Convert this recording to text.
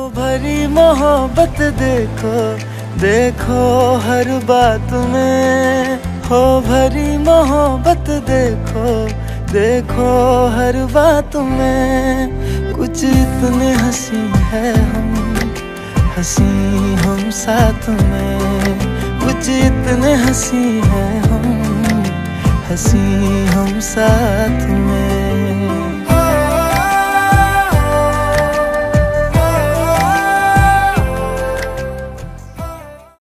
भरी मोहब्बत देखो देखो हर बात में, हो भरी मोहब्बत देखो देखो हर बात में। कुछ इतने हंसी है हम, हंसी हम साथ में। कुछ इतने हंसी है हम, हंसी हम साथ में।